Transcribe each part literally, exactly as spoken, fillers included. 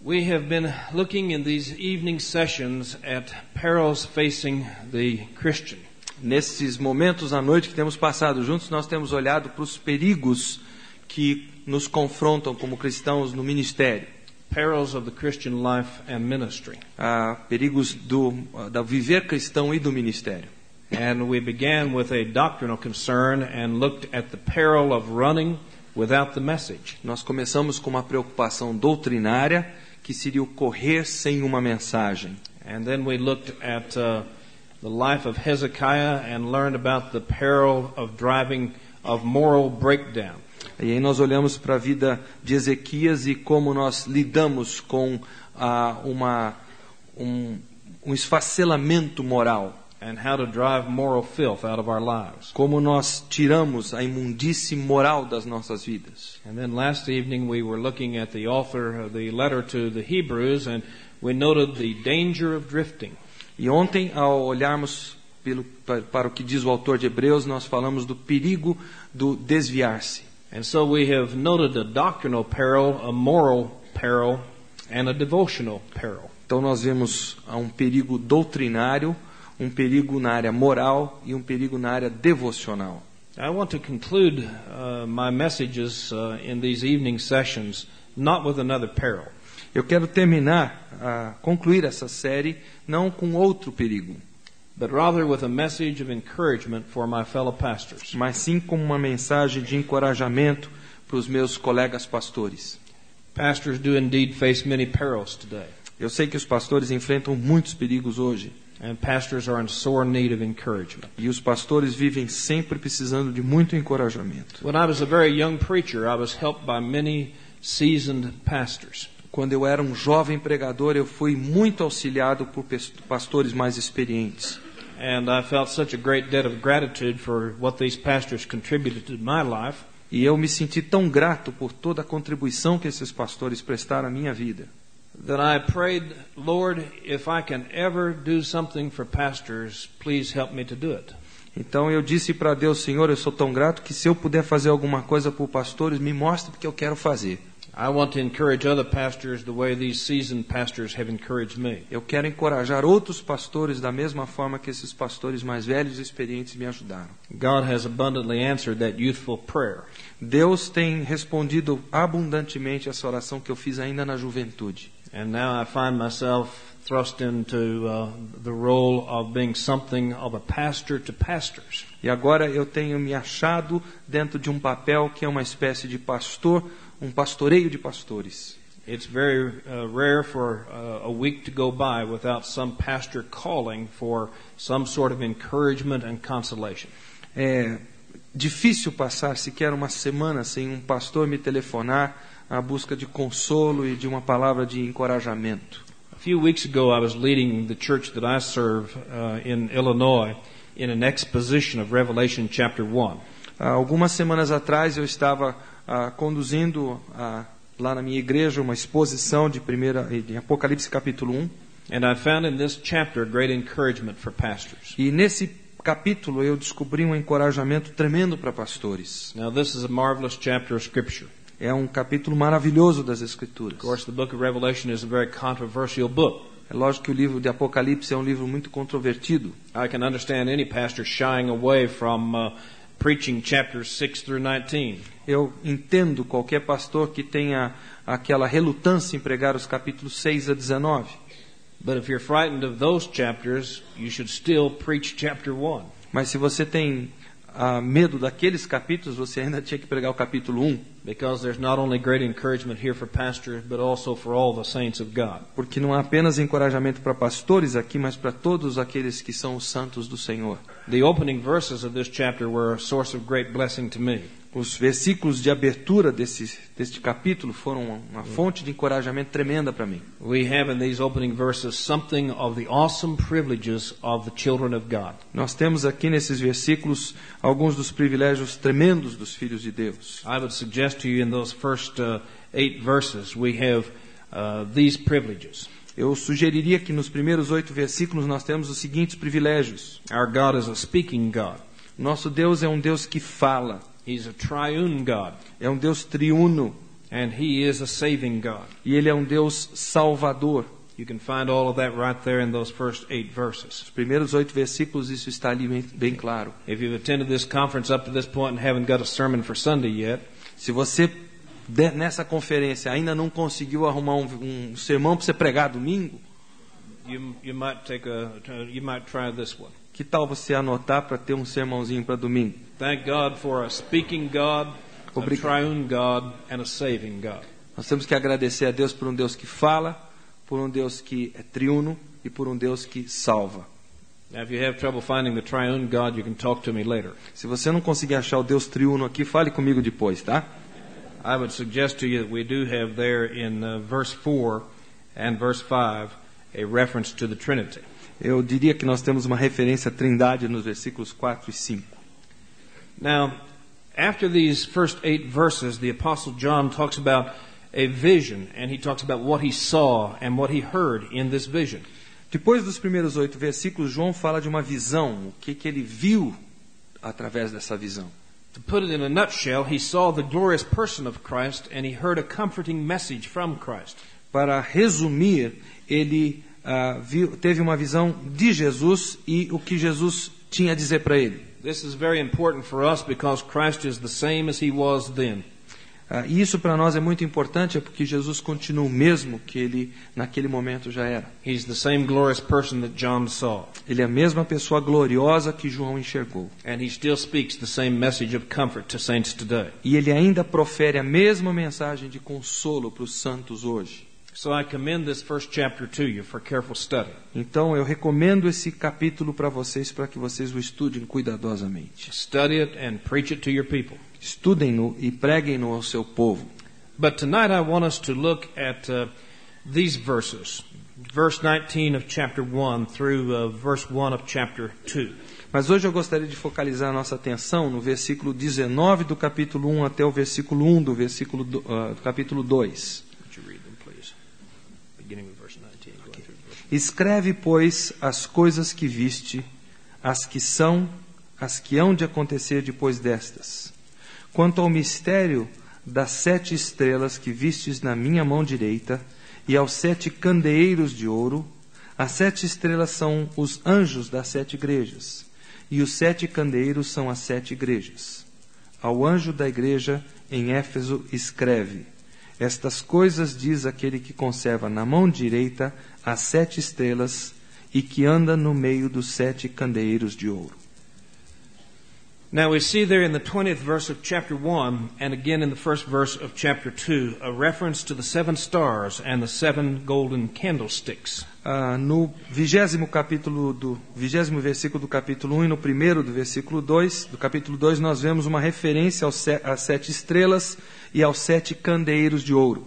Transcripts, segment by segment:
We have been looking in these evening sessions at perils facing the Christian. Nesses momentos à noite que temos passado juntos, nós temos olhado para os perigos que nos confrontam como cristãos no ministério. Perils of the Christian life and ministry. Ah, perigos do, do viver cristão e do ministério. And we began with a doctrinal concern and looked at the peril of running without the message. Nós começamos com uma preocupação doutrinária, que seria o correr sem uma mensagem. And then we looked at uh, the life of Hezekiah and learned about the peril of driving of moral breakdown. E aí nós olhamos para a vida de Ezequias e como nós lidamos com ah, uma, um, um esfacelamento moral. And how to drive moral filth out of our lives. Como nós tiramos a imundície moral das nossas vidas. And then last evening we were looking at the author of the letter to the Hebrews and we noted the danger of drifting. E ontem, ao olharmos pelo, para o que diz o autor de Hebreus, nós falamos do perigo do desviar-se. And so we have noted a doctrinal peril, a moral peril, and a devotional peril. Então nós vemos um perigo doutrinário, um perigo na área moral e um perigo na área devocional. I want to conclude uh, my messages uh, in these evening sessions not with another peril. Eu quero terminar, uh, concluir essa série não com outro perigo, but rather with a message of encouragement for my fellow pastors. Mas sim como uma mensagem de encorajamento para os meus colegas pastores. Pastors do indeed face many perils today. Eu sei que os pastores enfrentam muitos perigos hoje. And pastors are in sore need of encouragement. E os pastores vivem sempre precisando de muito encorajamento. When I was a very young preacher, I was helped by many seasoned pastors. Quando eu era um jovem pregador, eu fui muito auxiliado por pastores mais experientes. And I felt such a great debt of gratitude for what these pastors contributed to my life. E eu me senti tão grato por toda a contribuição que esses pastores prestaram à minha vida. That I prayed, Lord, if I can ever do something for pastors, please help me to do it. Então eu disse para Deus, Senhor, eu sou tão grato que se eu puder fazer alguma coisa por pastores, me mostre porque eu quero fazer. I want to encourage other pastors the way these seasoned pastors have encouraged me. Eu quero encorajar outros pastores da mesma forma que esses pastores mais velhos e experientes me ajudaram. God has abundantly answered that youthful prayer. Deus tem respondido abundantemente essa oração que eu fiz ainda na juventude. And now I find myself thrust into uh, the role of being something of a pastor to pastors. E agora eu tenho me achado dentro de um papel que é uma espécie de pastor, um pastoreio de pastores. It's very uh, rare for uh, a week to go by without some pastor calling for some sort of encouragement and consolation. É difícil passar sequer uma semana sem um pastor me telefonar à busca de consolo e de uma palavra de encorajamento. A few weeks ago I was leading the church that I serve uh, in Illinois in an exposition of Revelation chapter one. Há algumas semanas atrás eu estava uh, conduzindo uh, lá na minha igreja uma exposição de primeira de Apocalipse capítulo um. And I found in this chapter great encouragement for pastors. E nesse capítulo eu descobri um encorajamento tremendo para pastores. Now this is a marvelous chapter of scripture. É um capítulo maravilhoso das Escrituras. Of course, the book of Revelation is a very controversial book. É lógico que o livro de Apocalipse é um livro muito controvertido. I can understand any pastor shying away from uh, preaching chapters six through nineteen. Eu entendo qualquer pastor que tenha aquela relutância em pregar os capítulos seis a dezenove. But if you're frightened of those chapters, you should still preach chapter one. Mas se você tem uh, medo daqueles capítulos, você ainda tinha que pregar o capítulo um. Because there's not only great encouragement here for pastors, but also for all the saints of God. Porque não há apenas encorajamento para pastores aqui, mas para todos aqueles que são os santos do Senhor. The opening verses of this chapter were a source of great blessing to me. Os versículos de abertura desse, deste capítulo foram uma fonte de encorajamento tremenda para mim. We have in these opening verses something of the awesome privileges of the children of God. Nós temos aqui nesses versículos alguns dos privilégios tremendos dos filhos de Deus. I would suggest to you in those first uh, eight verses we have uh, these privileges. Eu sugeriria que nos primeiros oito versículos nós temos os seguintes privilégios. Our God is a speaking God. Nosso Deus é um Deus que fala. He's a triune God. É um Deus triuno. And He is a saving God. E Ele é um Deus salvador. You can find all of that right there in those first eight verses. Os primeiros oito versículos, isso está ali bem, bem claro. If you've attended this conference up to this point and haven't got a sermon for Sunday yet, Se você de, nessa conferência ainda não conseguiu arrumar um, um sermão para você pregar domingo, you you might take a you might try this one. que tal você anotar para ter um sermãozinho para domingo? Thank God for a speaking God, a Obrigado. triune God, and a saving God. Nós temos que agradecer a Deus por um Deus que fala, por um Deus que é triuno e por um Deus que salva. Now, if you have trouble finding the triune God, you can talk to me later. Se você não conseguir achar o Deus triuno aqui, fale comigo depois, tá? I would suggest to you that we do have there in uh, verse four and verse five a reference to the Trinity. Eu diria que nós temos uma referência à Trindade nos versículos quatro e cinco. Now, after these first eight verses, the Apostle John talks about a vision, and he talks about what he saw and what he heard in this vision. Depois dos primeiros oito versículos, João fala de uma visão, o que, que ele viu através dessa visão. To put it in a nutshell, he saw the glorious person of Christ, and he heard a comforting message from Christ. Para resumir, ele ah, viu, teve uma visão de Jesus e o que Jesus tinha a dizer para ele. This is very important for us because Christ is the same as he was then. Ah, e isso para nós é muito importante, é porque Jesus continua o mesmo que ele naquele momento já era. He's the same glorious person that John saw. Ele é a mesma pessoa gloriosa que João enxergou. And he still speaks the same message of comfort to saints today. E ele ainda profere a mesma mensagem de consolo para os santos hoje. So I commend this first chapter to you for careful study. Então eu recomendo esse capítulo para vocês, para que vocês o estudem cuidadosamente. Study it and preach it to your people. Estudem-no e preguem-no ao seu povo. But tonight I want us to look at uh, these verses. Verse nineteen of chapter one through uh, verse one of chapter two. Mas hoje eu gostaria de focalizar a nossa atenção no versículo dezenove do capítulo um até o versículo um do, versículo do, uh, do capítulo dois. Would you read them, please? Beginning with verse nineteen. Going through verse... Escreve, pois, as coisas que viste, as que são, as que hão de acontecer depois destas. Quanto ao mistério das sete estrelas que vistes na minha mão direita, e aos sete candeeiros de ouro, as sete estrelas são os anjos das sete igrejas, e os sete candeeiros são as sete igrejas. Ao anjo da igreja em Éfeso escreve: estas coisas diz aquele que conserva na mão direita as sete estrelas e que anda no meio dos sete candeeiros de ouro. Now we see there in the twentieth verse of chapter one and again in the first verse of chapter two a reference to the seven stars and the seven golden candlesticks. Ah, no vigésimo capítulo do vigésimo versículo do capítulo um e no primeiro do versículo dois do capítulo dois nós vemos uma referência aos se, às sete estrelas e aos sete candeeiros de ouro.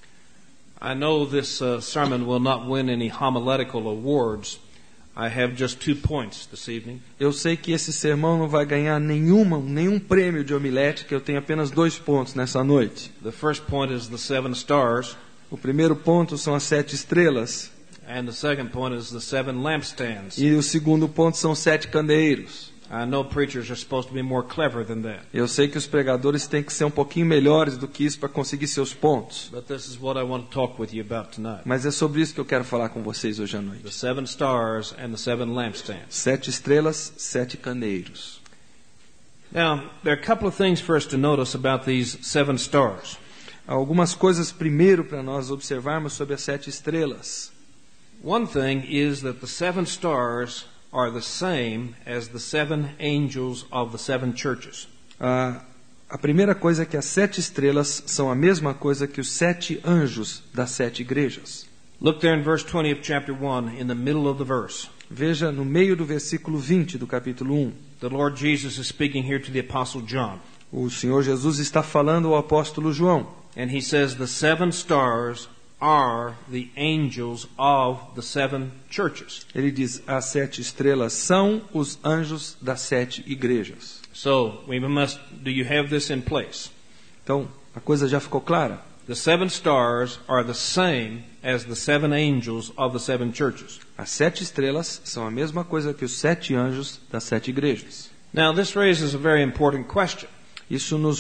I know this uh, sermon will not win any homiletical awards. I have just two points this evening. Eu sei que esse sermão não vai ganhar nenhuma, nenhum prêmio de homilética, eu tenho apenas dois pontos nessa noite. The first point is the seven stars, O primeiro ponto são as sete estrelas and the second point is the seven lampstands. e o segundo ponto são os sete candeeiros. I know preachers are supposed to be more clever than that, Eu sei que os pregadores têm que ser um pouquinho melhores do que isso para conseguir seus pontos. but this is what I want to talk with you about tonight. Mas é sobre isso que eu quero falar com vocês hoje à The noite. seven stars and the seven lampstands. Sete estrelas, sete candeeiros. Now, there are a couple of things for us to notice about these seven stars. Há algumas coisas primeiro para nós observarmos sobre as sete estrelas. One thing is that the seven stars are the same as the seven angels of the seven churches. Ah, a primeira coisa é que as sete estrelas são a mesma coisa que os sete anjos das sete igrejas. Look there in verse twenty of chapter one, in the middle of the verse. Veja no meio do versículo vinte do capítulo um. The Lord Jesus is speaking here to the Apostle John. O Senhor Jesus está falando ao apóstolo João. And he says the seven stars are the angels of the seven churches. Ele diz, as sete estrelas são os anjos das sete igrejas. So, we must, do you have this in place? Então, a coisa já ficou clara? The seven stars are the same as the seven angels of the seven churches. As sete estrelas são a mesma coisa que os sete anjos das sete igrejas. Now, this raises a very important question. Isso nos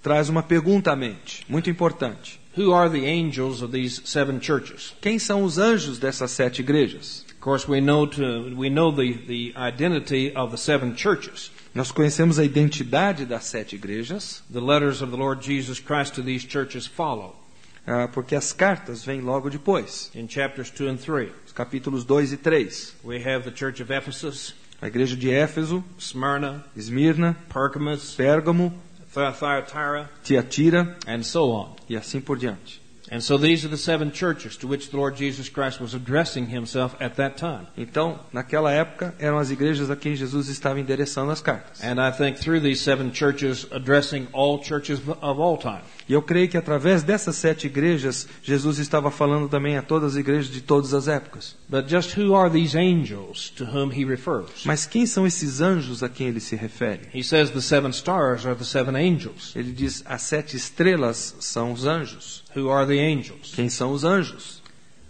traz uma pergunta à mente, muito importante. Who are the angels of these seven churches? Quem são os anjos dessas sete igrejas? Of course, we know to, we know the, the identity of the seven churches. Nós conhecemos a identidade das sete igrejas, The letters of the Lord Jesus Christ to these churches follow ah, porque as cartas vêm logo depois. in chapters two and three. Os capítulos dois e três. We have the church of Ephesus, A igreja de Éfeso, Smyrna, Esmirna, Pergamos, Pérgamo, Thy- Thyatira, Tiatira and so on. e assim por diante. And so these are the seven churches to which the Lord Jesus Christ was addressing himself at that time. Então, naquela época, eram as igrejas a quem Jesus estava endereçando as cartas. And I think through these seven churches, addressing all churches of all time. E eu creio que através dessas sete igrejas, Jesus estava falando também a todas as igrejas de todas as épocas. But just who are these angels to whom he refers? Mas quem são esses anjos a quem ele se refere? He says the seven stars are the seven angels. Ele diz, as sete estrelas são os anjos. Who are the angels? Quem são os anjos?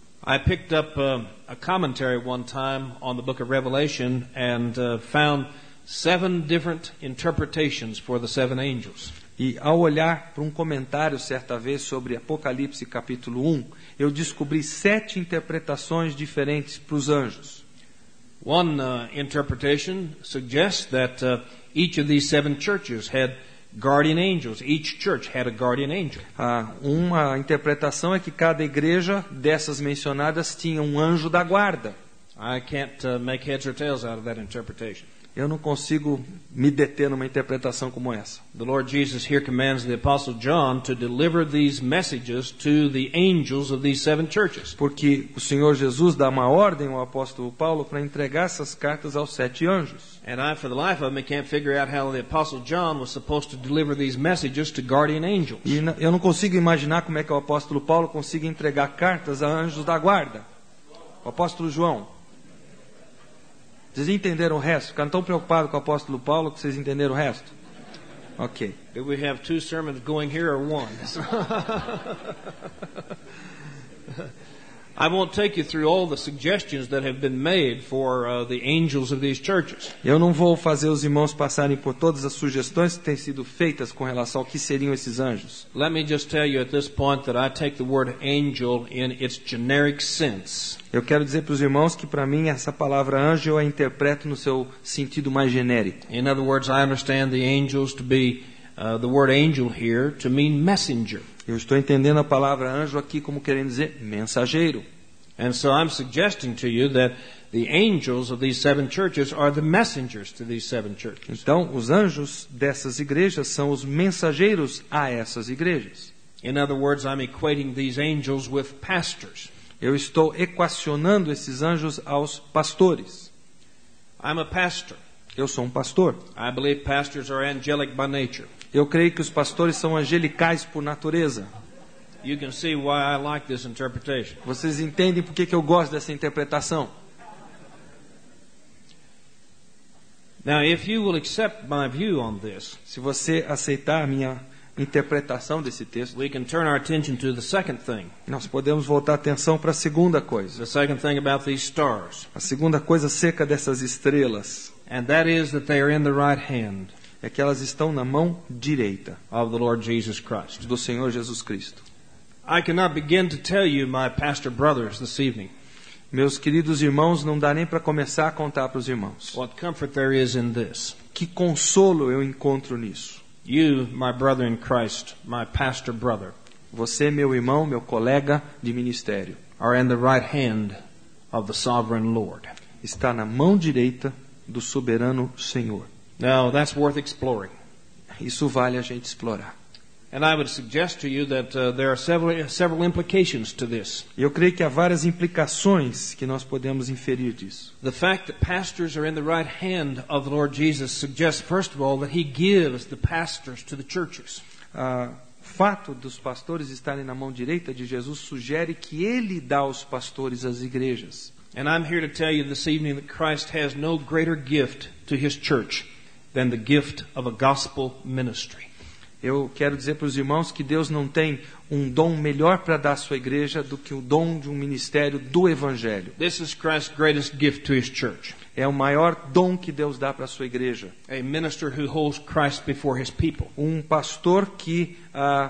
I picked up uh, a commentary one time on the book of Revelation and uh, found seven different interpretations for the seven angels. E ao olhar para um comentário certa vez sobre Apocalipse capítulo um, eu descobri sete interpretações diferentes para os anjos. One uh, interpretation suggests that uh, each of these seven churches had guardian angels. Each church had a guardian angel. Ah, uma interpretação é que cada igreja dessas mencionadas tinha um anjo da guarda. I can't uh, make heads or tails out of that interpretation. Eu não consigo me deter numa interpretação como essa. The Lord Jesus here commands the Apostle John to deliver these messages to the angels of these seven churches. Porque o Senhor Jesus dá uma ordem ao apóstolo Paulo para entregar essas cartas aos sete anjos. And I, for the life of me, can't figure out how the Apostle John was supposed to deliver these messages to guardian angels. E eu não consigo imaginar como é que o apóstolo Paulo consiga entregar cartas a anjos da guarda. O apóstolo João. Vocês entenderam o resto? Ficaram tão preocupados com o apóstolo Paulo que vocês entenderam o resto? Ok. Do we have two sermons going here or one? I won't take you through all the suggestions that have been made for uh, the angels of these churches. Eu não vou fazer os irmãos passarem por todas as sugestões que têm sido feitas com relação ao que seriam esses anjos. Let me just tell you at this point that I take the word angel in its generic sense. Eu quero dizer para os irmãos que para mim essa palavra anjo eu a interpreto no seu sentido mais genérico. In other words, I understand the angels to be, uh, the word angel here to mean messenger. Eu estou entendendo a palavra anjo aqui como querendo dizer mensageiro. And so I'm suggesting to you that the angels of these seven churches are the messengers to these seven churches. Então, os anjos dessas igrejas são os mensageiros a essas igrejas. In other words, I'm equating these angels with pastors. Eu estou equacionando esses anjos aos pastores. I'm a pastor. Eu sou um pastor. I believe pastors are angelic by nature. Eu creio que os pastores são angelicais por natureza. You can see why I like this interpretation. Vocês entendem por que que eu gosto dessa interpretação? Now, if you will accept my view on this, Se você aceitar a minha interpretação desse texto, we can turn our attention to the second thing. nós podemos voltar a atenção para a segunda coisa. The second thing about these stars. A segunda coisa acerca dessas estrelas And that is that they are in the right hand é que elas estão na mão direita of the Lord Jesus Christ. do Senhor Jesus Cristo. I cannot begin to tell you, my pastor brothers, this evening, Meus queridos irmãos, não dá nem para começar a contar para os irmãos. what comfort there is in this. Que consolo eu encontro nisso. You, my brother in Christ, my pastor brother, Você, meu irmão, meu colega de ministério, are in the right hand of the sovereign Lord. está na mão direita do soberano Senhor. Now, that's worth exploring. Isso vale a gente explorar. And I would suggest to you that uh, there are several, several implications to this. E eu creio que há várias implicações que nós podemos inferir disso. The fact that pastors are in the right hand of the Lord Jesus suggests, first of all, that He gives the pastors to the churches. Ah, o fato dos pastores estarem na mão direita de Jesus sugere que Ele dá aos pastores as igrejas. And I'm here to tell you this evening that Christ has no greater gift to His church than the gift of a gospel ministry. Eu quero dizer para os irmãos que Deus não tem um dom melhor para dar à sua igreja do que o dom de um ministério do Evangelho. This is Christ's greatest gift to His church. É o maior dom que Deus dá para a sua igreja. A minister who holds Christ before His people. Um pastor que ah,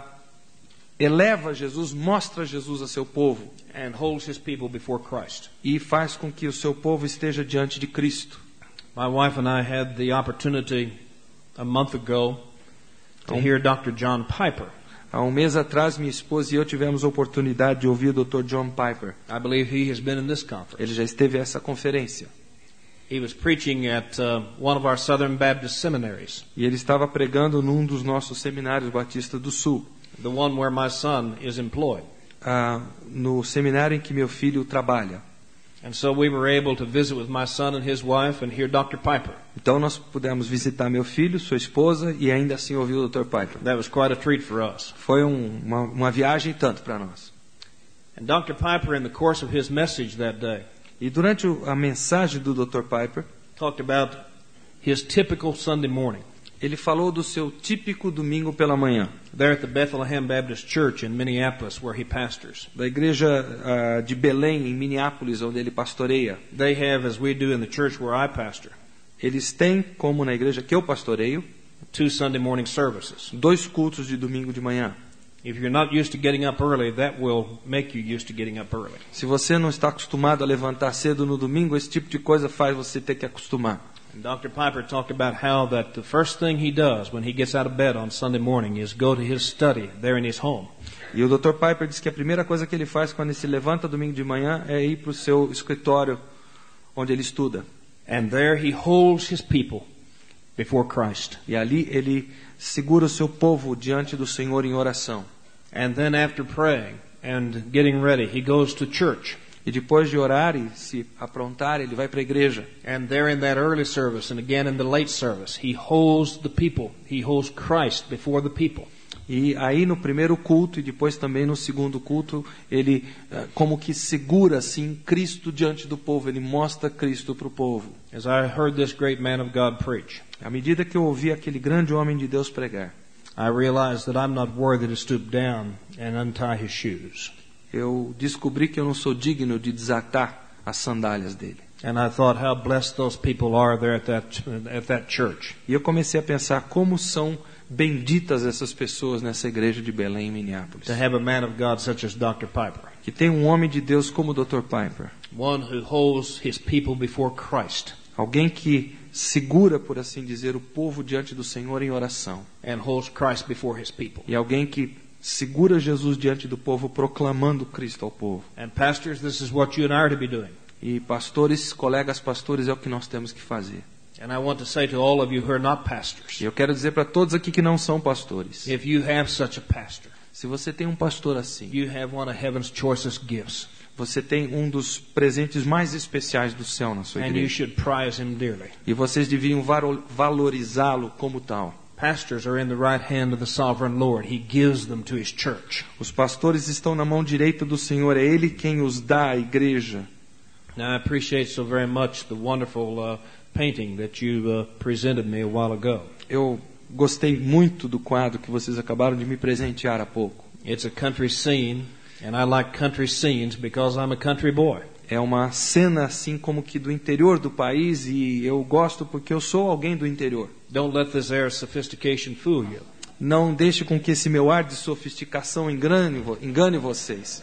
eleva Jesus, mostra Jesus a seu povo. And holds His people before Christ. E faz com que o seu povo esteja diante de Cristo. My wife and I had the opportunity a month ago to hear Doctor John Piper. Há um mês atrás, minha esposa e eu tivemos a oportunidade de ouvir o doutor John Piper. I believe he has been in this conference. Ele já esteve a essa conferência. He was preaching at uh, one of our Southern Baptist seminaries. E ele estava pregando num dos nossos seminários batistas do Sul. The one where my son is employed. Ah, no seminário em que meu filho trabalha. And so we were able to visit with my son and his wife and hear Doctor Piper. Então nós pudemos visitar meu filho, sua esposa e ainda assim ouvir o doutor Piper. That was quite a treat for us. Foi um, uma, uma viagem tanto para nós. And Doctor Piper, in the course of his message that day, E durante a mensagem do doutor Piper, talked about his typical Sunday morning. Ele falou do seu típico domingo pela manhã. There at the Bethlehem Baptist Church in Minneapolis, where he pastors. Da igreja uh, de Belém, em Minneapolis, onde ele pastoreia. They have, as we do in the church where I pastor, Eles têm, como na igreja que eu pastoreio, two Sunday morning services. dois cultos de domingo de manhã. If you're not used to getting up early, that will make you used to getting up early. Se você não está acostumado a levantar cedo no domingo, esse tipo de coisa faz você ter que acostumar. And Doctor Piper talked about how that the first thing he does when he gets out of bed on Sunday morning is go to his study there in his home. E o doutor Piper diz que a primeira coisa que ele faz quando ele se levanta domingo de manhã é ir para o seu escritório onde ele estuda. And there he holds his people before Christ. E ali ele segura o seu povo diante do Senhor em oração. And then after praying and getting ready, he goes to church. E depois de orar e se aprontar, ele vai para a igreja. And there in that early service and again in the late service, he holds the people. He holds Christ before the people. E aí no primeiro culto e depois também no segundo culto, ele como que segura assim Cristo diante do povo, ele mostra Cristo para o povo. As I heard this great man of God preach, à medida que eu ouvi aquele grande homem de Deus pregar, I realized that I'm not worthy to stoop down and untie his shoes. Eu descobri que eu não sou digno de desatar as sandálias dele. And I thought how blessed those people are there at that at that church. E eu comecei a pensar como são benditas essas pessoas nessa igreja de Belém, em Minneapolis. To have a man of God such as Doctor Piper. Que tem um homem de Deus como o doutor Piper. One who holds his people before Christ. Alguém que segura, por assim dizer, o povo diante do Senhor em oração. And holds Christ before his people. E alguém que segura Jesus diante do povo, proclamando Cristo ao povo. And pastors, this is what you and I are to be doing. E pastores, colegas pastores, é o que nós temos que fazer. And I want to say to all of you who are not pastors, E eu quero dizer para todos aqui que não são pastores. if you have such a pastor, Se você tem um pastor assim, you have one of heaven's choicest gifts. você tem um dos presentes mais especiais do céu na sua And you igreja. should prize him dearly. E vocês deviam varo- valorizá-lo como tal. Pastors are in the right hand of the sovereign Lord. He gives them to his church. Os pastores estão na mão direita do Senhor, é Ele quem os dá à igreja. Now, I appreciate so very much the wonderful uh, painting that you uh, presented me a while ago. Eu gostei muito do quadro que vocês acabaram de me presentear há pouco. It's a country scene, and I like country scenes because I'm a country boy. É uma cena assim como que do interior do país e eu gosto porque eu sou alguém do interior. Don't let this air of sophistication fool you. Não deixe com que esse meu ar de sofisticação engane, vo- engane vocês.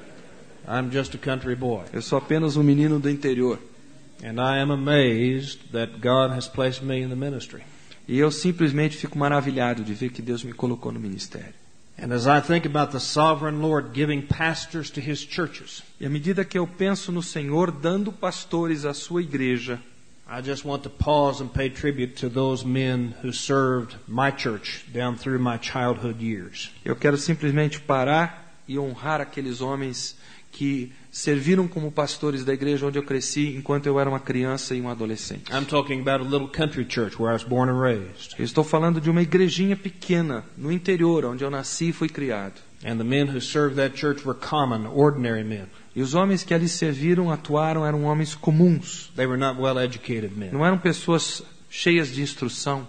I'm just a country boy. Eu sou apenas um menino do interior. And I am amazed that God has placed me in the ministry. E eu simplesmente fico maravilhado de ver que Deus me colocou no ministério. And as I think about the sovereign Lord giving pastors to his churches, E à medida que eu penso no Senhor dando pastores à sua igreja, I just want to pause and pay tribute to those men who served my church down through my childhood years. eu quero simplesmente parar e honrar aqueles homens que serviram como pastores da igreja onde eu cresci enquanto eu era uma criança e um adolescente. I'm talking about a little country church where I was born and raised. Eu estou falando de uma igrejinha pequena no interior onde eu nasci e fui criado. And the men who served that church were common, ordinary men. E os homens que ali serviram, atuaram, eram homens comuns. They were not well-educated men. Não eram pessoas cheias de instrução.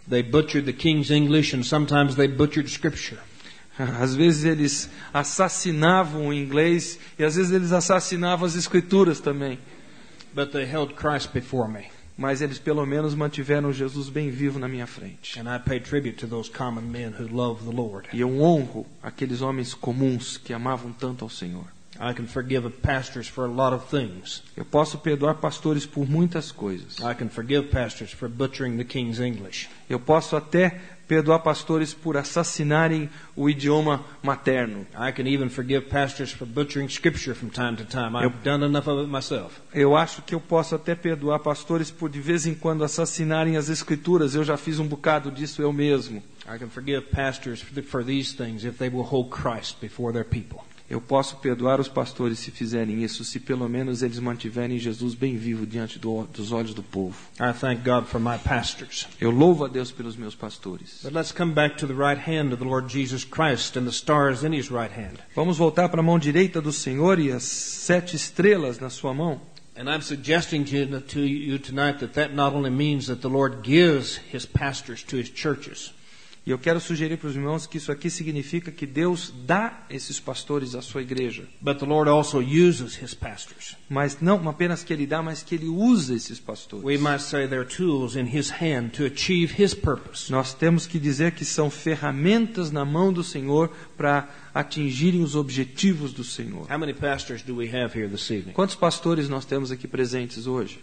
They butchered the King's English and sometimes they butchered Scripture. Às vezes eles assassinavam o inglês e às vezes eles assassinavam as escrituras também. But they held Christ before me. Mas eles pelo menos mantiveram Jesus bem vivo na minha frente. And I pay tribute to those common men who love the Lord. E eu honro aqueles homens comuns que amavam tanto ao Senhor. I can forgive pastors for a lot of things. Eu posso perdoar pastores por muitas coisas. I can forgive pastors for butchering the King's English. Eu posso até perdoar pastores por assassinarem o idioma materno. I can even forgive pastors for butchering Scripture from time to time. I've done enough of it myself. Eu acho que eu posso até perdoar pastores por de vez em quando assassinarem as escrituras. Eu já fiz um bocado disso eu mesmo. I can forgive pastors for these things if they will hold Christ before their people. Eu posso perdoar os pastores se fizerem isso, se pelo menos eles mantiverem Jesus bem vivo diante do, dos olhos do povo. I thank God for my pastors. Eu louvo a Deus pelos meus pastores. But let's come back to the right hand of the Lord Jesus Christ and the stars in His right hand. Vamos voltar para a mão direita do Senhor e as sete estrelas na sua mão. And I'm suggesting to, to you tonight that that not only means that the Lord gives His pastors to His churches. E eu quero sugerir para os irmãos que isso aqui significa que Deus dá esses pastores à sua igreja. But the Lord also uses His pastors. Mas não apenas que Ele dá, mas que Ele usa esses pastores. We might say they're tools in His hand to achieve His purpose. Nós temos que dizer que são ferramentas na mão do Senhor para atingirem os objetivos do Senhor. How many pastors do we have here this evening? Quantos pastores nós temos aqui presentes hoje?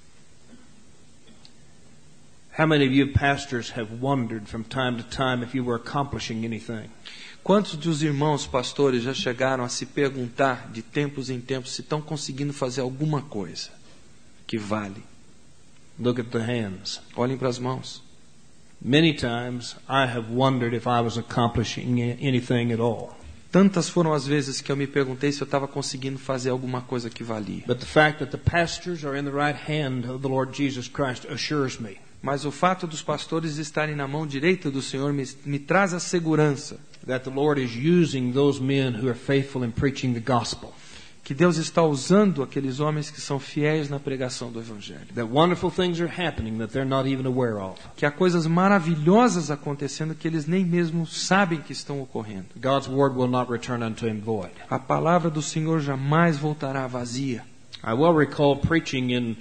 How many of you pastors have wondered from time to time if you were accomplishing anything? Quantos dos irmãos pastores já chegaram a se perguntar de tempos em tempos se estão conseguindo fazer alguma coisa que vale? Look at the hands. Olhem para as mãos. Many times I have wondered if I was accomplishing anything at all. Tantas foram as vezes que eu me perguntei se eu estava conseguindo fazer alguma coisa que valia. But the fact that the pastors are in the right hand of the Lord Jesus Christ assures me. Mas o fato dos pastores estarem na mão direita do Senhor me, me traz a segurança that the Lord is using those men who are faithful in preaching the gospel. Que Deus está usando aqueles homens que são fiéis na pregação do Evangelho. That wonderful things are happening that they're not even aware of. Que há coisas maravilhosas acontecendo que eles nem mesmo sabem que estão ocorrendo. God's word will not return unto him void. A palavra do Senhor jamais voltará vazia. I well recall preaching in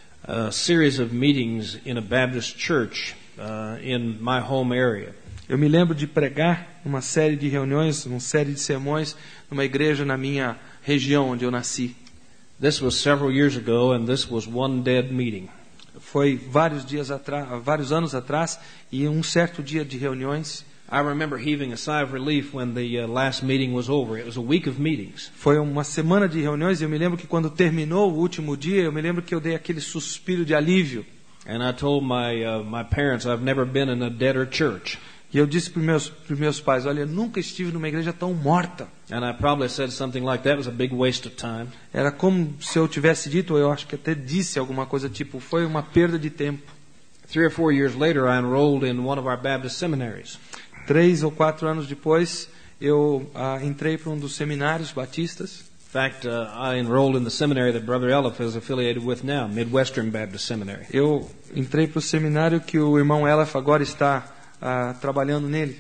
a series of meetings in a Baptist church uh, in my home area. Eu me lembro de pregar uma série de reuniões, uma série de sermões numa igreja na minha região onde eu nasci. This was several years ago and this was one dead meeting. Foi vários dias atrás, vários anos atrás e um certo dia de reuniões. I remember heaving a sigh of relief when the uh, last meeting was over. It was a week of meetings. Foi uma semana de reuniões e eu me lembro que quando terminou o último dia, eu me lembro que eu dei aquele suspiro de alívio. And I told my uh, my parents I've never been in a deader church. E eu disse para os meus, para os meus pais, olha, eu nunca estive numa igreja tão morta. And I probably said something like that was a big waste of time. Era como se eu tivesse dito, ou eu acho que até disse alguma coisa tipo, foi uma perda de tempo. Three or four years later, I enrolled in one of our Baptist seminaries. Três ou quatro anos depois, eu uh, entrei para um dos seminários batistas. In fact, uh, I enrolled in the seminary that Brother Elif is affiliated with now, Midwestern Baptist Seminary. Eu entrei para o seminário que o irmão Elif agora está uh, trabalhando nele.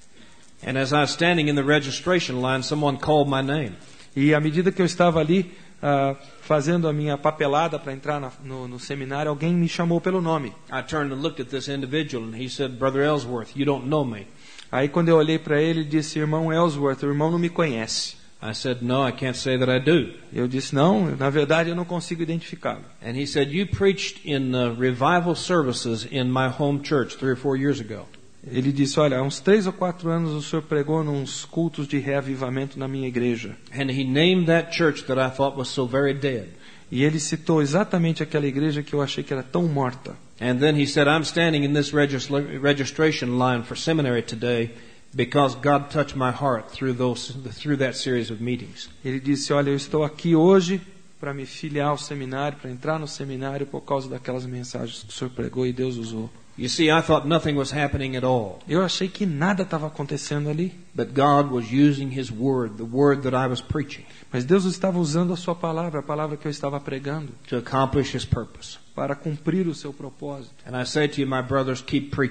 And as I was standing in the registration line, someone called my name. E à medida que eu estava ali uh, fazendo a minha papelada para entrar na, no, no seminário, alguém me chamou pelo nome. I turned and looked at this individual, and he said, "Brother Ellsworth, you don't know me." Aí quando eu olhei para ele, ele disse, irmão Ellsworth, o irmão não me conhece. I said, "No, I can't say that I do." Eu disse, não, na verdade eu não consigo identificá-lo. And he said, "You preached in uh, revival services in my home church three or four years ago." Ele disse, olha, há uns três ou quatro anos o senhor pregou nos cultos de reavivamento na minha igreja. And he named that church that I thought was so very dead. E ele citou exatamente aquela igreja que eu achei que era tão morta. And then he said, "I'm standing in this registra- registration line for seminary today because God touched my heart through those through that series of meetings." Ele disse, olha, eu estou aqui hoje para me filiar ao seminário, para entrar no seminário por causa daquelas mensagens que o senhor pregou e Deus usou. You see, I thought nothing was happening at all. Eu achei que nada estava acontecendo ali. But God was using His word, the word that I was preaching, Mas Deus estava usando a sua palavra, a palavra que eu estava pregando, to accomplish His purpose. para cumprir o seu propósito. And I say to you, my brothers, keep preaching.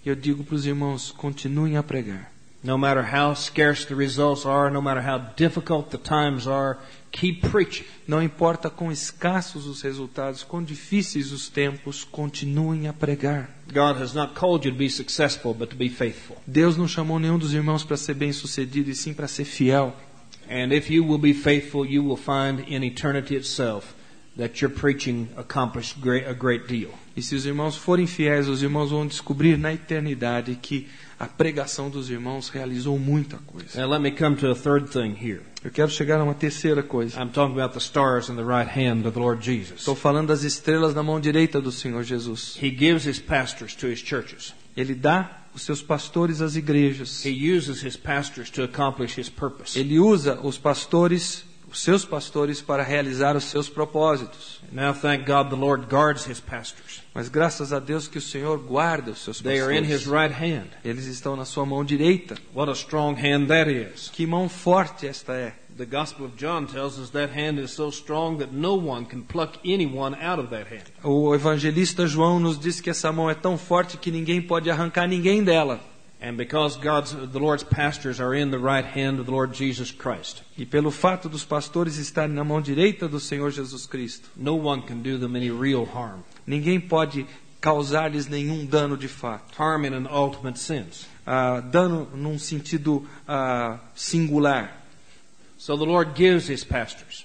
E eu digo para os irmãos, continuem a pregar. No matter how scarce the results are, no matter how difficult the times are, keep preaching. Não importa quão escassos os resultados, quão difíceis os tempos, continuem a pregar. God has not called you to be successful, but to be faithful. Deus não chamou nenhum dos irmãos para ser bem-sucedido, e sim para ser fiel. And if you will be faithful, you will find in eternity itself that your preaching accomplished great, a great deal. E se os irmãos forem fiéis, os irmãos vão descobrir na eternidade que a pregação dos irmãos realizou muita coisa. Now let me come to a third thing here. Eu quero chegar a uma terceira coisa. I'm talking about the stars in the right hand of the Lord Jesus. Estou falando das estrelas na mão direita do Senhor Jesus. He gives his pastors to his churches. Ele dá os seus pastores às igrejas. He uses his pastors to accomplish his purpose. Ele usa os pastores, os seus pastores, para realizar os seus propósitos. Now thank God the Lord guards his pastors. Mas graças a Deus que o Senhor guarda os seus They are in pastores. his right hand. Eles estão na sua mão direita. What a strong hand that is. Que mão forte esta é. The Gospel of John tells us that hand is so strong that no one can pluck anyone out of that hand. O evangelista João nos diz que essa mão é tão forte que ninguém pode arrancar ninguém dela. And because God's, the Lord's pastors are in the right hand of the Lord Jesus Christ, E pelo fato dos pastores estarem na mão direita do Senhor Jesus Cristo, no one can do them any real harm. ninguém pode causar-lhes nenhum dano de fato. Harm in an ultimate sense. Ah, dano num sentido ah, singular. So the Lord gives his pastors.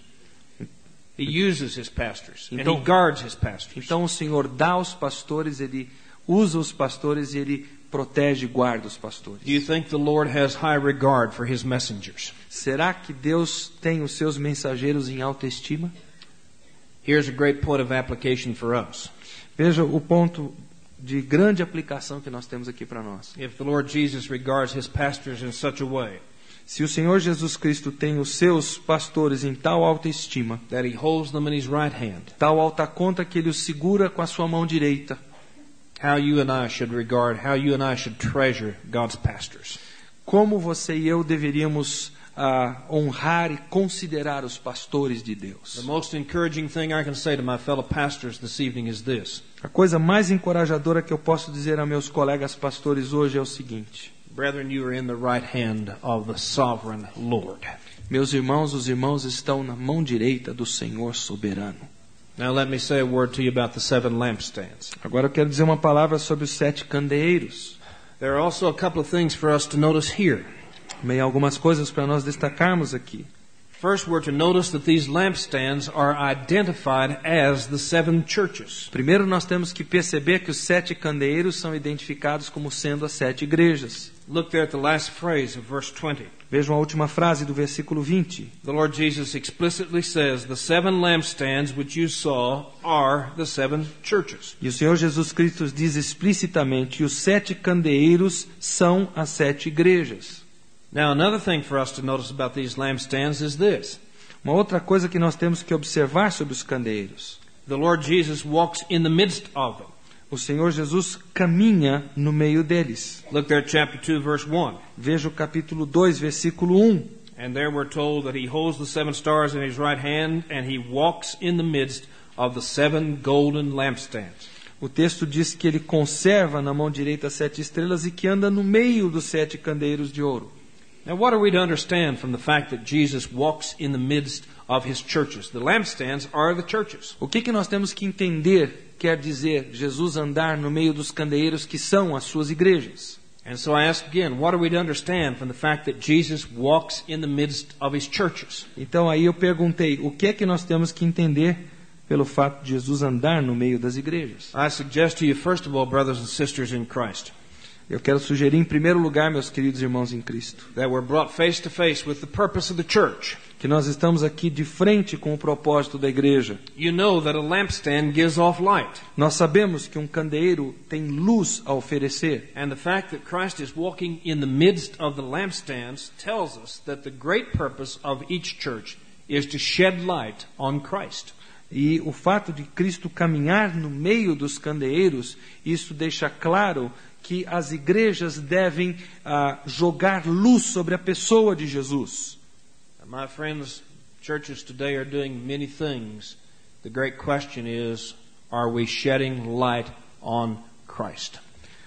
He uses his pastors. And he Então- guards his pastors. Então o Senhor dá aos pastores, Ele usa os pastores e Ele protege e guarda os pastores. Do you think the Lord has high regard for his messengers? Será que Deus tem os seus mensageiros em alta estima? Here's a great point of application for us. Veja o ponto de grande aplicação que nós temos aqui para nós. If the Lord Jesus regards his pastors in such a way Se o Senhor Jesus Cristo tem os seus pastores em tal alta estima, that he holds them in his right hand, tal alta conta que Ele os segura com a sua mão direita, how you and I should regard, how you and I should treasure God's pastors. como você e eu deveríamos ah, honrar e considerar os pastores de Deus? The most encouraging thing I can say to my fellow pastors this evening is this. A coisa mais encorajadora que eu posso dizer a meus colegas pastores hoje é o seguinte: Brethren, you are in the right hand of the sovereign Lord. meus irmãos, os irmãos estão na mão direita do Senhor soberano. Now let me say a word to you about the seven lampstands. Agora eu quero dizer uma palavra sobre os sete candeeiros. There are also a couple of things for us to notice here. Meio algumas coisas para nós destacarmos aqui. First, we're to notice that these lampstands are identified as the seven churches. Primeiro nós temos que perceber que os sete candeeiros são identificados como sendo as sete igrejas. Look there at the last phrase of verse twenty. Vejam a última frase do versículo vinte. The Lord Jesus explicitly says, the seven lampstands which you saw are the seven churches. E o Senhor Jesus Cristo diz explicitamente: os sete candeeiros são as sete igrejas. Now, another thing for us to notice about these lampstands is this. Uma outra coisa que nós temos que observar sobre os candeeiros: The Lord Jesus walks in the midst of them. o Senhor Jesus caminha no meio deles. Look there at chapter two, verse one. Veja o capítulo dois, versículo um. And there we're told that he holds the seven stars in his right hand, and he walks in the midst of the seven golden lampstands. O texto diz que ele conserva na mão direita as sete estrelas e que anda no meio dos sete candeeiros de ouro. Now, what are we to understand from the fact that Jesus walks in the midst of his churches? The lampstands are the churches. O que, que nós temos que entender quer dizer Jesus andar no meio dos candeeiros que são as suas igrejas? And so I ask again, what are we to understand from the fact that Jesus walks in the midst of his churches? Então aí eu perguntei, o que é que nós temos que entender pelo fato de Jesus andar no meio das igrejas? I suggest to you, first of all, brothers and sisters in Christ, Eu quero sugerir em primeiro lugar, meus queridos irmãos em Cristo, that we're brought face to face with the purpose of the church. que nós estamos aqui de frente com o propósito da igreja. You know that a lampstand gives off light. Nós sabemos que um candeeiro tem luz a oferecer. And the fact that Christ is walking in the midst of the lampstands tells us that the great purpose of each church is to shed light on Christ. E o fato de Cristo caminhar no meio dos candeeiros, isso deixa claro que as igrejas devem ah, jogar luz sobre a pessoa de Jesus. My friends, churches today are doing many things. The great question is, are we shedding light on Christ?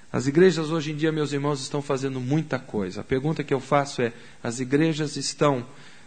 As igrejas hoje em dia, meus irmãos, estão fazendo muita coisa. A pergunta que eu faço é, as igrejas estão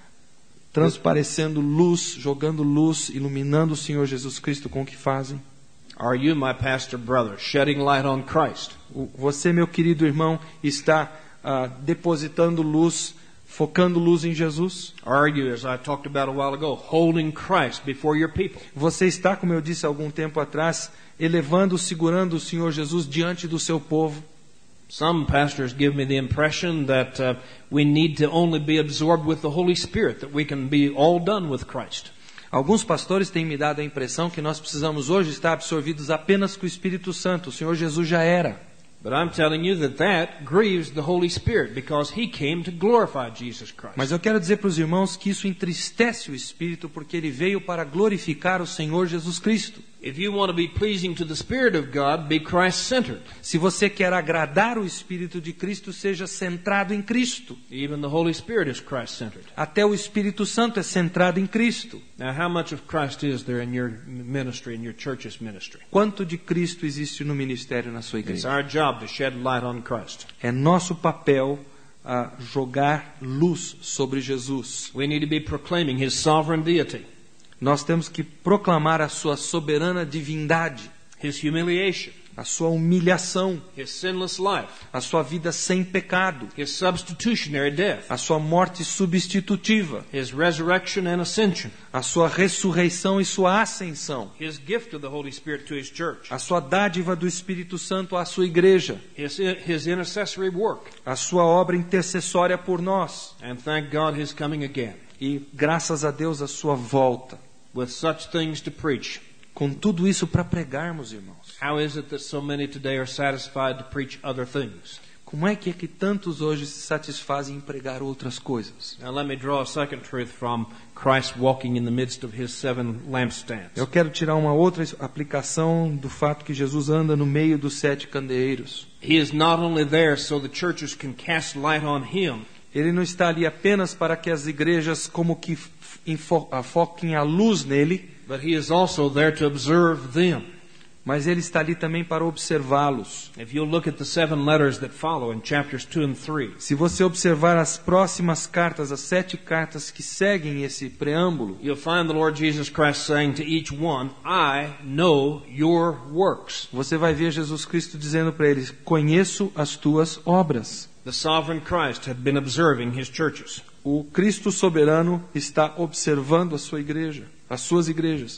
transparecendo luz, jogando luz, iluminando o Senhor Jesus Cristo com o que fazem? Are you, my pastor brother, shedding light on Christ? Você, meu querido irmão, está uh, depositando luz, focando luz em Jesus? Are you, as I talked about a while ago, holding Christ before your people? Você está, como eu disse há algum tempo atrás, elevando, segurando o Senhor Jesus diante do seu povo? Some pastors give me the impression that uh, we need to only be absorbed with the Holy Spirit, that we can be all done with Christ. Alguns pastores têm me dado a impressão que nós precisamos hoje estar absorvidos apenas com o Espírito Santo. O Senhor Jesus já era. But I'm telling you that that grieves the Holy Spirit because He came to glorify Jesus Christ. Mas eu quero dizer para os irmãos que isso entristece o Espírito porque Ele veio para glorificar o Senhor Jesus Cristo. If you want to be pleasing to the Spirit of God, be Christ-centered. Se você quer agradar o Espírito de Cristo, seja centrado em Cristo. Even the Holy Spirit is Christ-centered. Até o Espírito Santo é centrado em Cristo. Now, how much of Christ is there in your ministry, in your church's ministry? Quanto de Cristo existe no ministério na sua It's igreja? our job to shed light on Christ. É nosso papel a jogar luz sobre Jesus. We need to be proclaiming His sovereign deity, Nós temos que proclamar a sua soberana divindade, His humiliation, a sua humilhação, His sinless life, a sua vida sem pecado, His substitutionary death, a sua morte substitutiva, His resurrection and ascension, a sua ressurreição e sua ascensão, His gift of the Holy Spirit to His church, a sua dádiva do Espírito Santo à sua igreja, His, His intercessory work, a sua obra intercessória por nós and thank God His coming again. e, graças a Deus, a sua volta. With such things to preach, Com tudo isso para pregarmos, irmãos. how is it that so many today are satisfied to preach other things? Como é que é que tantos hoje se satisfazem em pregar outras coisas? Now let me draw a second truth from Christ walking in the midst of His seven lampstands. Eu quero tirar uma outra aplicação do fato que Jesus anda no meio dos sete candeeiros. He is not only there so the churches can cast light on Him, Ele não está ali apenas para que as igrejas como que info- foquem a luz nele, but He is also there to observe them. mas ele está ali também para observá-los. If you look at the seven letters that follow in chapters two and three, Se você observar as próximas cartas, as sete cartas que seguem esse preâmbulo, you'll find the Lord Jesus Christ saying to each one, I know your works. você vai ver Jesus Cristo dizendo para eles, conheço as tuas obras. The sovereign Christ had been observing His churches. O Cristo soberano está observando a sua igreja, as suas igrejas.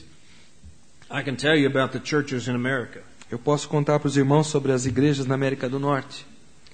I can tell you about the churches in America. Eu posso contar para os irmãos sobre as igrejas na América do Norte.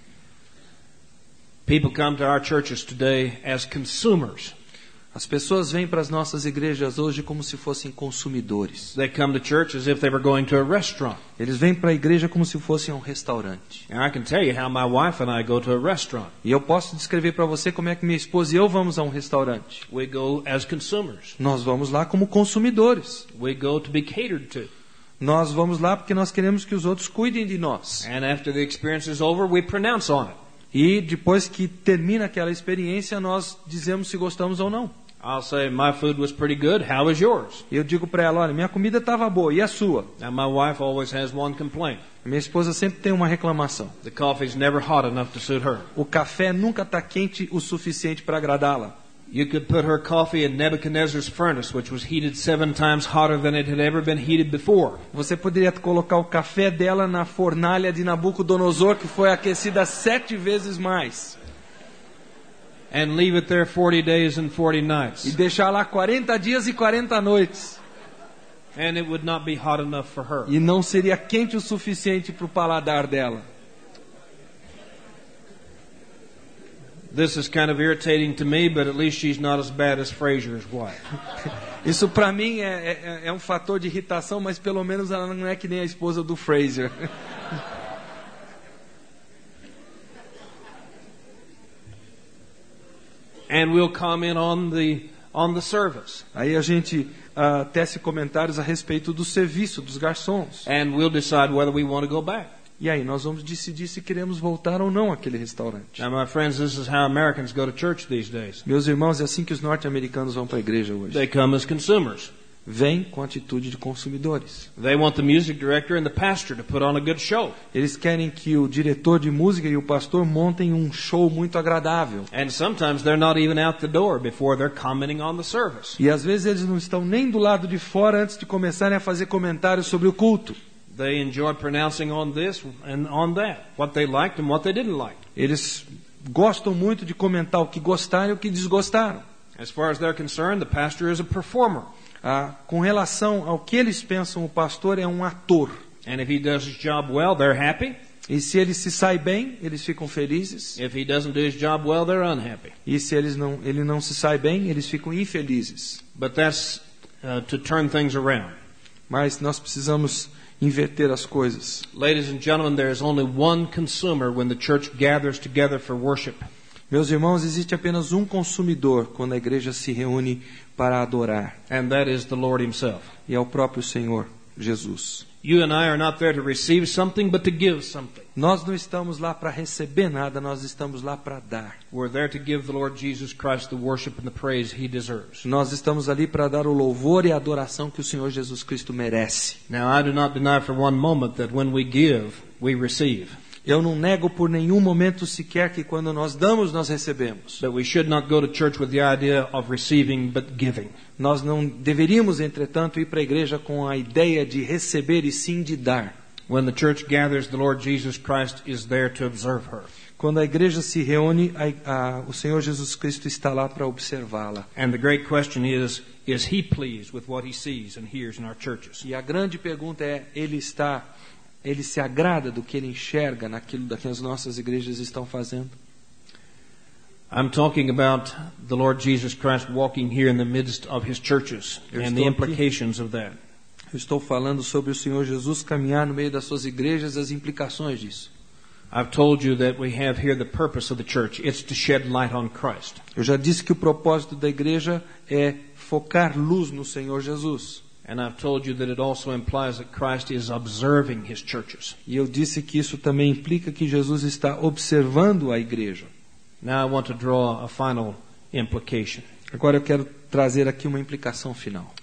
People come to our churches today as consumers. As pessoas vêm para as nossas igrejas hoje como se fossem consumidores. They come to church as if they were going to a restaurant. Eles vêm para a igreja como se fossem a um restaurante. And I can tell you how my wife and I go to a restaurant. E eu posso descrever para você como é que minha esposa e eu vamos a um restaurante. We go as consumers. Nós vamos lá como consumidores. We go to be catered to. Nós vamos lá porque nós queremos que os outros cuidem de nós. And after the experience is over, we pronounce on it. E depois que termina aquela experiência, nós dizemos se gostamos ou não. I'll say, my food was pretty good. How was yours? E eu digo para ela, olha, minha comida estava boa, e a sua? Now, my wife always has one complaint. Minha esposa sempre tem uma reclamação. The coffee's never hot enough to suit her. O café nunca está quente o suficiente para agradá-la. You could put her coffee in Nebuchadnezzar's furnace, which was heated seven times hotter than it had ever been heated before. Você poderia colocar o café dela na fornalha de Nabucodonosor, que foi aquecida sete vezes mais. And leave it there forty days and forty nights. E deixar lá quarenta dias e quarenta noites. And it would not be hot enough for her. E não seria quente o suficiente para o paladar dela. This is kind of irritating to me, but at least she's not as bad as Fraser's wife. Isso para mim é, é, é um fator de irritação, mas pelo menos ela não é que nem a esposa do Fraser. And we'll comment on the on the service. Aí a gente uh, tece comentários a respeito do serviço, dos garçons. And we'll decide whether we want to go back. E aí nós vamos decidir se queremos voltar ou não àquele restaurante. Now, my friends, this is how Americans go to church these days. Meus irmãos, é assim que os norte-americanos vão para a igreja hoje. They come as consumers. vêm com atitude de consumidores. They want the music director and the pastor to put on a good show. Eles querem que o diretor de música e o pastor montem um show muito agradável. And sometimes they're not even out the door before they're commenting on the service. E às vezes eles não estão nem do lado de fora antes de começarem a fazer comentários sobre o culto. They enjoy pronouncing on this and on that, what they liked and what they didn't like. Eles gostam muito de comentar o que gostaram e o que desgostaram. As far as they're concerned, the pastor is a performer. Ah, com relação ao que eles pensam, o pastor é um ator. And if he does his job well, they're happy. E se ele se sai bem, eles ficam felizes. If he doesn't do his job well, they're unhappy. E se eles não, ele não se sai bem, eles ficam infelizes. But that's uh, to turn things around. Mas nós precisamos inverter as coisas. Ladies and gentlemen, there is only one consumer when the church gathers together for worship. Meus irmãos, existe apenas um consumidor quando a igreja se reúne para adorar. And that is the Lord Himself. E é o próprio Senhor Jesus. You and I are not there to receive something, but to give something. Nós não estamos lá para receber nada, nós estamos lá para dar. We're there to give the Lord Jesus Christ the worship and the praise He deserves. Nós estamos ali para dar o louvor e a adoração que o Senhor Jesus Cristo merece. Now, I do not deny for one moment that when we give, we receive. Eu não nego por nenhum momento sequer que quando nós damos, nós recebemos. But we should not go to church with the idea of receiving but giving. Nós não deveríamos, entretanto, ir para a igreja com a ideia de receber e sim de dar. When the church gathers, the Lord Jesus Christ is there to observe her. Quando a igreja se reúne, a, a, o Senhor Jesus Cristo está lá para observá-la. And the great question is, is He pleased with what He sees and hears in our churches? E a grande pergunta é, ele está, ele se agrada do que ele enxerga naquilo que as nossas igrejas estão fazendo? I'm talking about the Lord Jesus Christ walking here in the midst of His churches and the implications of that. Eu estou falando sobre o Senhor Jesus caminhar no meio das suas igrejas, as implicações disso. I've told you that we have here the purpose of the church. It's to shed light on Christ. Eu já disse que o propósito da igreja é focar luz no Senhor Jesus. And I've told you that it also implies that Christ is observing His churches. E eu disse que isso também implica que Jesus está observando a igreja. Now I want to draw a final implication. Agora eu quero trazer aqui uma implicação final.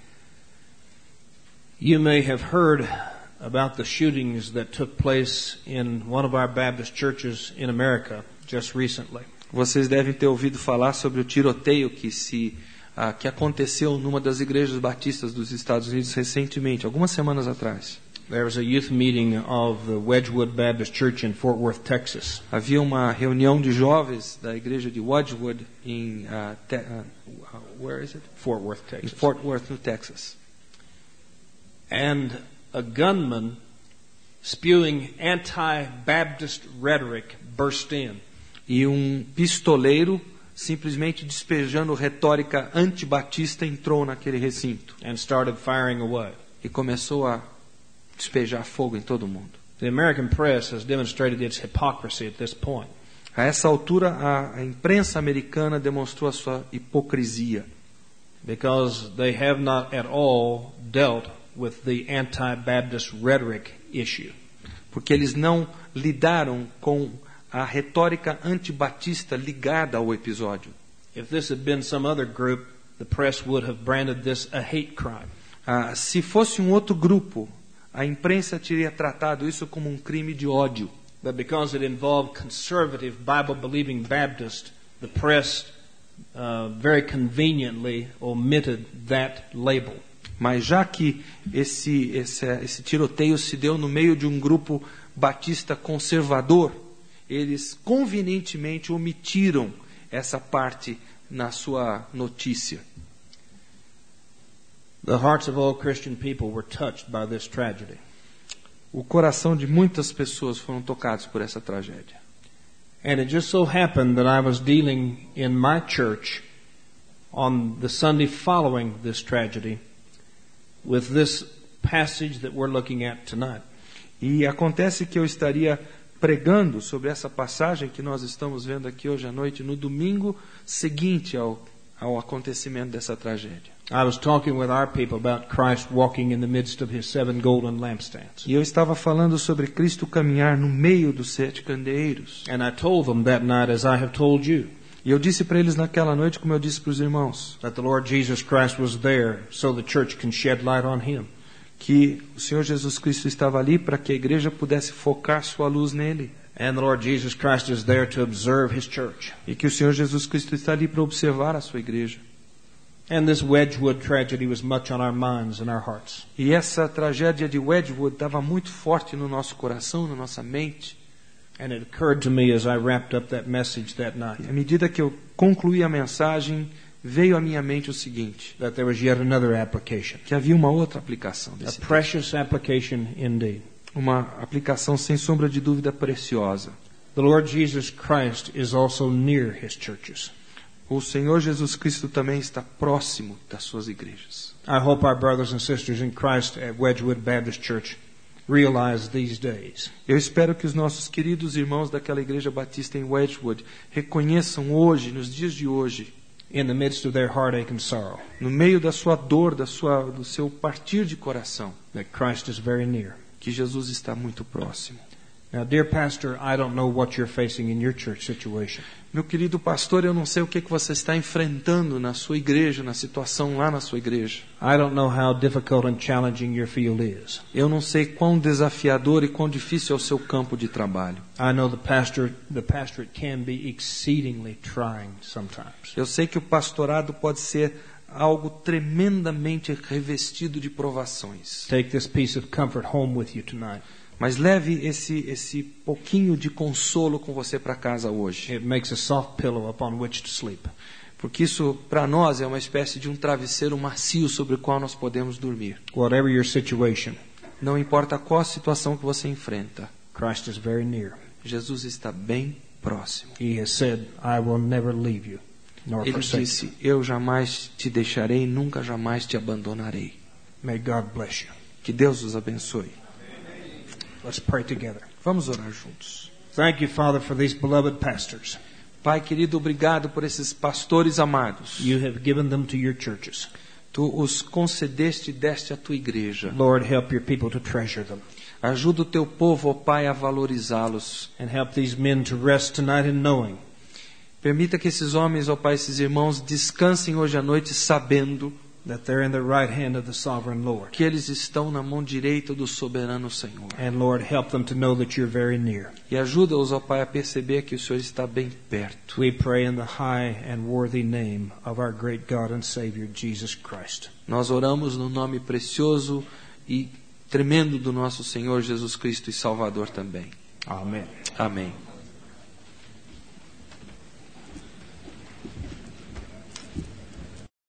You may have heard about the shootings that took place in one of our Baptist churches in America just recently. Vocês devem ter ouvido falar sobre o tiroteio que se ah, que aconteceu numa das igrejas batistas dos Estados Unidos recentemente, algumas semanas atrás. There was a youth meeting of the Wedgwood Baptist Church in Fort Worth, Texas. Havia uma reunião de jovens da igreja de Wedgwood em uh, te, uh, where is it? Fort Worth, Texas. Em Fort Worth, no Texas. And a gunman spewing anti-Baptist rhetoric burst in. E um pistoleiro simplesmente despejando retórica antibatista entrou naquele recinto. And started firing away. E começou a despejar fogo em todo mundo. The American press has demonstrated its hypocrisy at this point. A essa altura, a, a imprensa americana demonstrou a sua hipocrisia. Because they have not at all dealt with the anti-Baptist rhetoric issue. Porque eles não lidaram com a retórica antibatista ligada ao episódio. If this had been some other group, the press would have branded this a hate crime. Ah, se fosse um outro grupo, a imprensa teria tratado isso como um crime de ódio. But because it involved conservative, Bible-believing Baptists, the press uh, very conveniently omitted that label. Mas já que esse, esse, esse tiroteio se deu no meio de um grupo batista conservador, eles convenientemente omitiram essa parte na sua notícia. The hearts of all Christian people were touched by this tragedy. O coração de muitas pessoas foram tocados por essa tragédia. And it just so happened that I was dealing in my church on the Sunday following this tragedy with this passage that we're looking at tonight. E acontece que eu estaria pregando sobre essa passagem que nós estamos vendo aqui hoje à noite, no domingo seguinte ao, ao acontecimento dessa tragédia. I was talking with our people about Christ walking in the midst of His seven golden lampstands. E eu estava falando sobre Cristo caminhar no meio dos sete candeeiros. And I told them that night as I have told you. E eu disse para eles naquela noite, como eu disse para os irmãos, that the Lord Jesus Christ was there so the church can shed light on Him. que o Senhor Jesus Cristo estava ali para que a igreja pudesse focar sua luz nele. And the Lord Jesus Christ is there to observe His church. E que o Senhor Jesus Cristo está ali para observar a sua igreja. And this Wedgwood tragedy was much on our minds and our hearts. E essa tragédia de Wedgwood estava muito forte no nosso coração, na nossa mente. And it occurred to me as I wrapped up that message that night E à medida que eu concluí a mensagem, veio à minha mente o seguinte, that there was yet another application. que havia uma outra aplicação A desse texto. precious application indeed. Uma aplicação sem sombra de dúvida preciosa. The Lord Jesus Christ is also near His churches. O Senhor Jesus Cristo também está próximo das suas igrejas. I hope our brothers and sisters in Christ at Wedgwood Baptist Church realize these days Eu espero que os nossos queridos irmãos daquela igreja batista em Wedgwood reconheçam hoje, nos dias de hoje, in the midst of their heartache and sorrow, no meio da sua dor, da sua, do seu partir de coração, that Christ is very near. que Jesus está muito próximo. Now, dear pastor, I don't know what you're facing in your church situation. Meu querido pastor, eu não sei o que que você está enfrentando na sua igreja, na situação lá na sua igreja. I don't know how difficult and challenging your field is. Eu não sei quão desafiador e quão difícil é o seu campo de trabalho. I know the pastor, the pastorate can be exceedingly trying sometimes. Eu sei que o pastorado pode ser algo tremendamente revestido de provações. Take this piece of comfort home with you tonight. Mas leve esse, esse pouquinho de consolo com você para casa hoje. It makes a soft pillow upon which to sleep. Porque isso, para nós, é uma espécie de um travesseiro macio sobre o qual nós podemos dormir. Whatever your situation, Não importa qual a situação que você enfrenta, Christ is very near. Jesus está bem próximo. He has said, I will never leave you, nor Ele forsake you. disse, eu jamais te deixarei, nunca jamais te abandonarei. May God bless you. Que Deus os abençoe. Let's pray together. Vamos orar juntos. Thank you, Father, for these beloved pastors. Pai querido, obrigado por esses pastores amados. You have given them to your churches. Tu os concedeste e deste à tua igreja. Lord, help your people to treasure them. Ajuda o teu povo, ó Pai, a valorizá-los. And help these men to rest tonight in knowing Permita que esses homens, ó Pai, esses irmãos, descansem hoje à noite sabendo that they're in the right hand of the sovereign Lord. que eles estão na mão direita do soberano Senhor. And Lord, help them to know that you're very near. E ajuda-os, ó Pai, a perceber que o Senhor está bem perto. We pray in the high and worthy name of our great God and Savior, Jesus Christ. Nós oramos no nome precioso e tremendo do nosso Senhor Jesus Cristo e Salvador também. Amen. Amém.